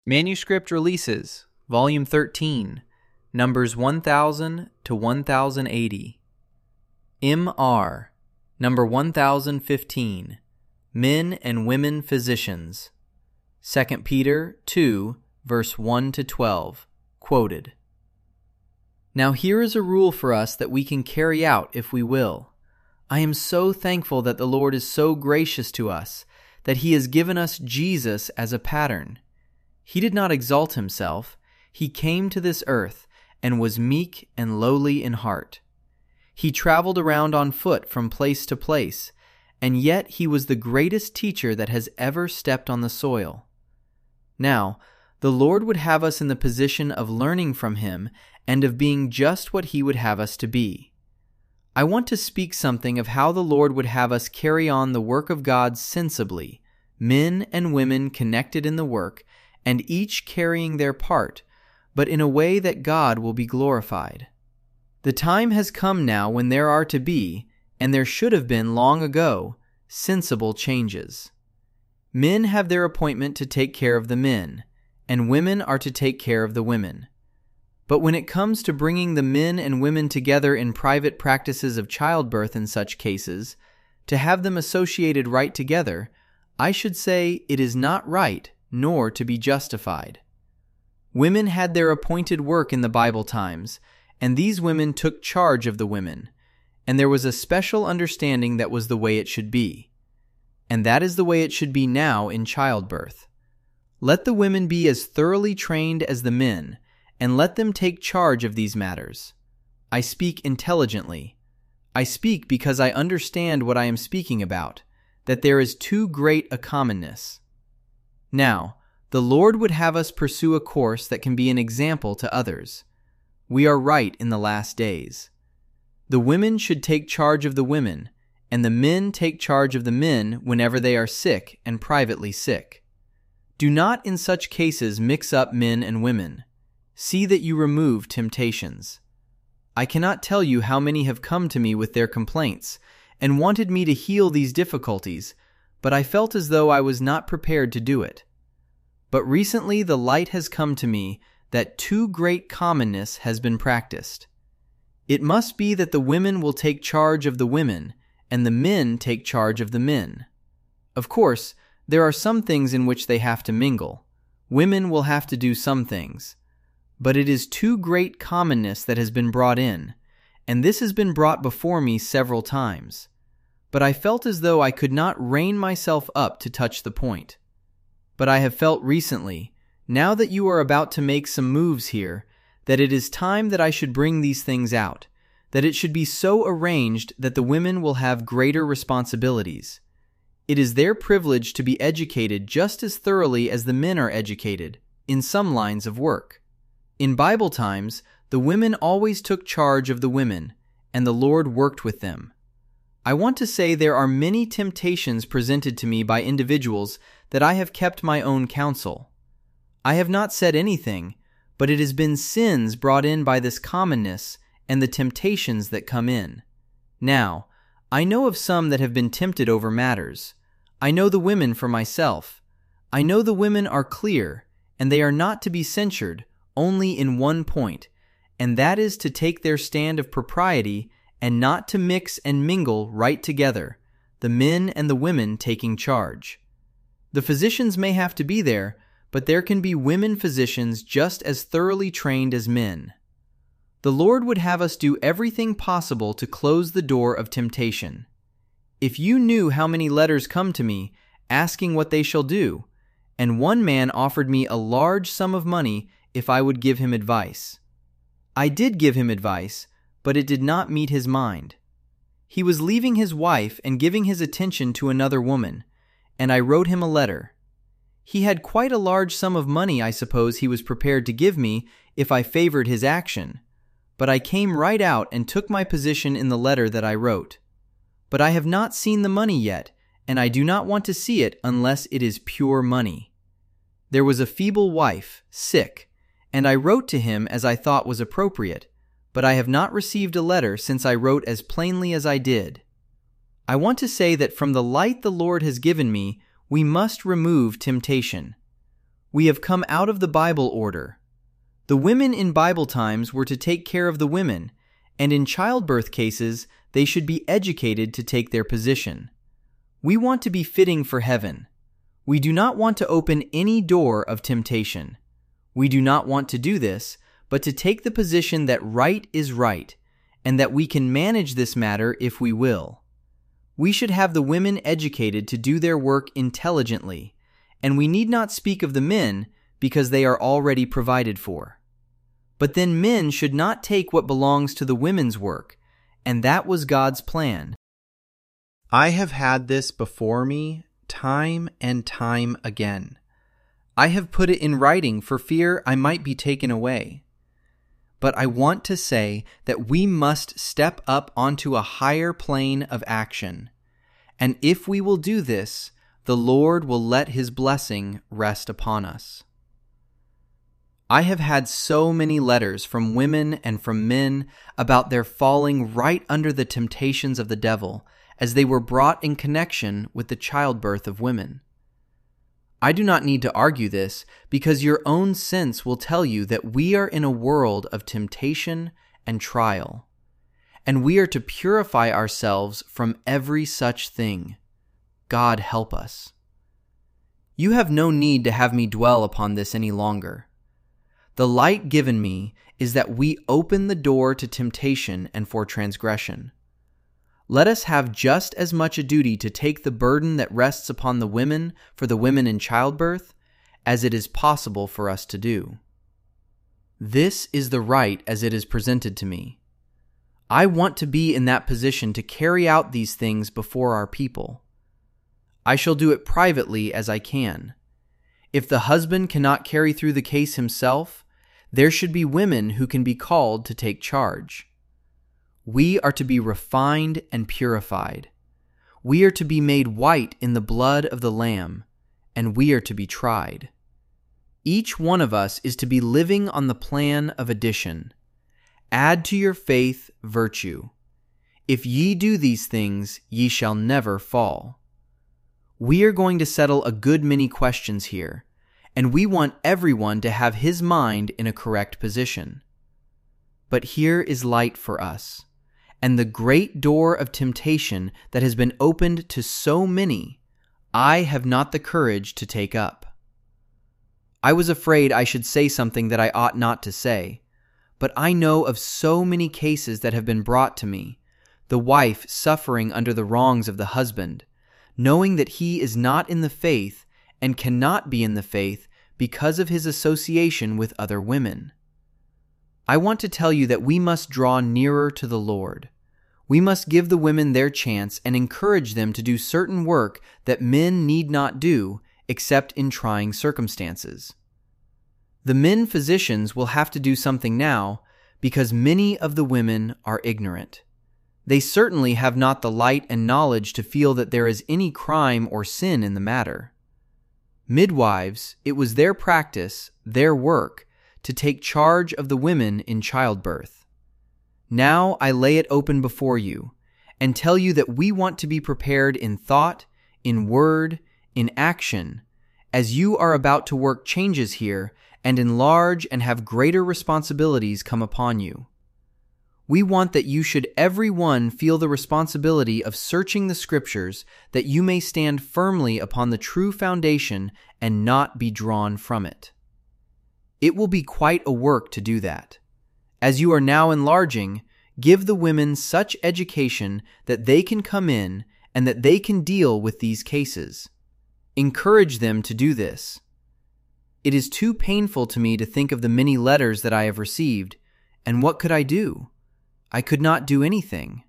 Manuscript Releases, Volume 13, Numbers 1000 to 1080. M.R., Number 1015, Men and Women Physicians. 2 Peter 2, verse 1 to 12, quoted. Now here is a rule for us that we can carry out if we will. I am so thankful that the Lord is so gracious to us, that He has given us Jesus as a pattern. He did not exalt Himself. He came to this earth and was meek and lowly in heart. He traveled around on foot from place to place, and yet He was the greatest teacher that has ever stepped on the soil. Now, the Lord would have us in the position of learning from Him and of being just what He would have us to be. I want to speak something of how the Lord would have us carry on the work of God sensibly, men and women connected in the work, and each carrying their part, but in a way that God will be glorified. The time has come now when there are to be, and there should have been long ago, sensible changes. Men have their appointment to take care of the men, and women are to take care of the women. But when it comes to bringing the men and women together in private practices of childbirth in such cases, to have them associated right together, I should say it is not right nor to be justified. Women had their appointed work in the Bible times, and these women took charge of the women, and there was a special understanding that was the way it should be. And that is the way it should be now in childbirth. Let the women be as thoroughly trained as the men, and let them take charge of these matters. I speak intelligently. I speak because I understand what I am speaking about, that there is too great a commonness. Now, the Lord would have us pursue a course that can be an example to others. We are right in the last days. The women should take charge of the women, and the men take charge of the men whenever they are sick and privately sick. Do not in such cases mix up men and women. See that you remove temptations. I cannot tell you how many have come to me with their complaints and wanted me to heal these difficulties, but I felt as though I was not prepared to do it. But recently the light has come to me that too great commonness has been practiced. It must be that the women will take charge of the women, and the men take charge of the men. Of course, there are some things in which they have to mingle. Women will have to do some things. But it is too great commonness that has been brought in, and this has been brought before me several times. But I felt as though I could not rein myself up to touch the point. But I have felt recently, now that you are about to make some moves here, that it is time that I should bring these things out, that it should be so arranged that the women will have greater responsibilities. It is their privilege to be educated just as thoroughly as the men are educated, in some lines of work. In Bible times, the women always took charge of the women, and the Lord worked with them. I want to say there are many temptations presented to me by individuals that I have kept my own counsel. I have not said anything, but it has been sins brought in by this commonness and the temptations that come in. Now, I know of some that have been tempted over matters. I know the women for myself. I know the women are clear, and they are not to be censured, only in one point, and that is to take their stand of propriety and not to mix and mingle right together, the men and the women taking charge. The physicians may have to be there, but there can be women physicians just as thoroughly trained as men. The Lord would have us do everything possible to close the door of temptation. If you knew how many letters come to me asking what they shall do, and one man offered me a large sum of money if I would give him advice. I did give him advice, but it did not meet his mind. He was leaving his wife and giving his attention to another woman, and I wrote him a letter. He had quite a large sum of money I suppose he was prepared to give me if I favored his action, but I came right out and took my position in the letter that I wrote. But I have not seen the money yet, and I do not want to see it unless it is pure money. There was a feeble wife, sick, and I wrote to him as I thought was appropriate, but I have not received a letter since I wrote as plainly as I did. I want to say that from the light the Lord has given me, we must remove temptation. We have come out of the Bible order. The women in Bible times were to take care of the women, and in childbirth cases, they should be educated to take their position. We want to be fitting for heaven. We do not want to open any door of temptation. We do not want to do this, but to take the position that right is right, and that we can manage this matter if we will. We should have the women educated to do their work intelligently, and we need not speak of the men because they are already provided for. But then men should not take what belongs to the women's work, and that was God's plan. I have had this before me time and time again. I have put it in writing for fear I might be taken away. But I want to say that we must step up onto a higher plane of action. And if we will do this, the Lord will let His blessing rest upon us. I have had so many letters from women and from men about their falling right under the temptations of the devil as they were brought in connection with the childbirth of women. I do not need to argue this because your own sense will tell you that we are in a world of temptation and trial, and we are to purify ourselves from every such thing. God help us. You have no need to have me dwell upon this any longer. The light given me is that we open the door to temptation and for transgression. Let us have just as much a duty to take the burden that rests upon the women for the women in childbirth as it is possible for us to do. This is the right as it is presented to me. I want to be in that position to carry out these things before our people. I shall do it privately as I can. If the husband cannot carry through the case himself, there should be women who can be called to take charge. We are to be refined and purified. We are to be made white in the blood of the Lamb, and we are to be tried. Each one of us is to be living on the plan of addition. Add to your faith virtue. If ye do these things, ye shall never fall. We are going to settle a good many questions here, and we want everyone to have his mind in a correct position. But here is light for us, and the great door of temptation that has been opened to so many, I have not the courage to take up. I was afraid I should say something that I ought not to say, but I know of so many cases that have been brought to me, the wife suffering under the wrongs of the husband, knowing that he is not in the faith and cannot be in the faith because of his association with other women. I want to tell you that we must draw nearer to the Lord. We must give the women their chance and encourage them to do certain work that men need not do except in trying circumstances. The men physicians will have to do something now because many of the women are ignorant. They certainly have not the light and knowledge to feel that there is any crime or sin in the matter. Midwives, it was their practice, their work, to take charge of the women in childbirth. Now I lay it open before you and tell you that we want to be prepared in thought, in word, in action, as you are about to work changes here and enlarge and have greater responsibilities come upon you. We want that you should every one feel the responsibility of searching the Scriptures that you may stand firmly upon the true foundation and not be drawn from it. It will be quite a work to do that. As you are now enlarging, give the women such education that they can come in and that they can deal with these cases. Encourage them to do this. It is too painful to me to think of the many letters that I have received, and what could I do? I could not do anything.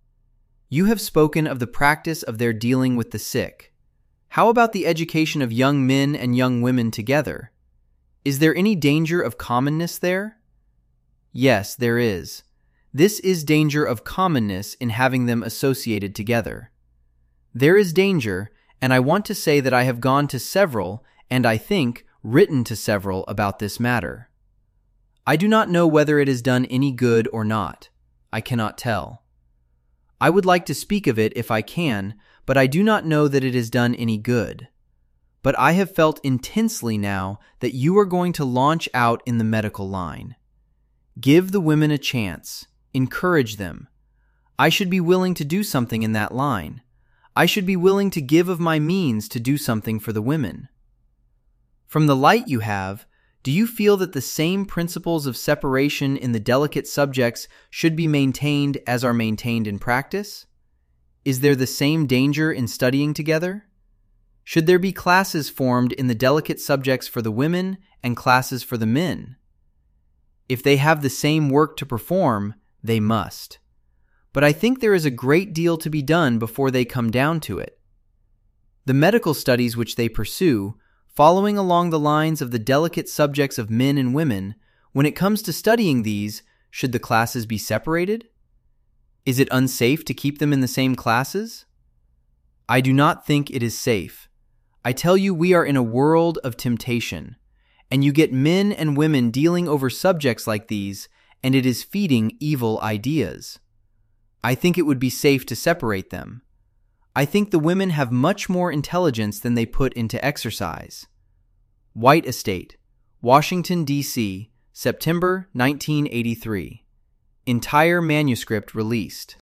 You have spoken of the practice of their dealing with the sick. How about the education of young men and young women together? Is there any danger of commonness there? Yes, there is. This is danger of commonness in having them associated together. There is danger, and I want to say that I have gone to several, and I think written to several about this matter. I do not know whether it has done any good or not. I cannot tell. I would like to speak of it if I can, but I do not know that it has done any good. but I have felt intensely now that you are going to launch out in the medical line. Give the women a chance. Encourage them. I should be willing to do something in that line. I should be willing to give of my means to do something for the women. From the light you have, do you feel that the same principles of separation in the delicate subjects should be maintained as are maintained in practice? Is there the same danger in studying together? Should there be classes formed in the delicate subjects for the women and classes for the men? If they have the same work to perform, they must. But I think there is a great deal to be done before they come down to it. The medical studies which they pursue, following along the lines of the delicate subjects of men and women, when it comes to studying these, should the classes be separated? Is it unsafe to keep them in the same classes? I do not think it is safe. I tell you, we are in a world of temptation, and you get men and women dealing over subjects like these, and it is feeding evil ideas. I think it would be safe to separate them. I think the women have much more intelligence than they put into exercise. White Estate, Washington, D.C., September 1983. Entire manuscript released.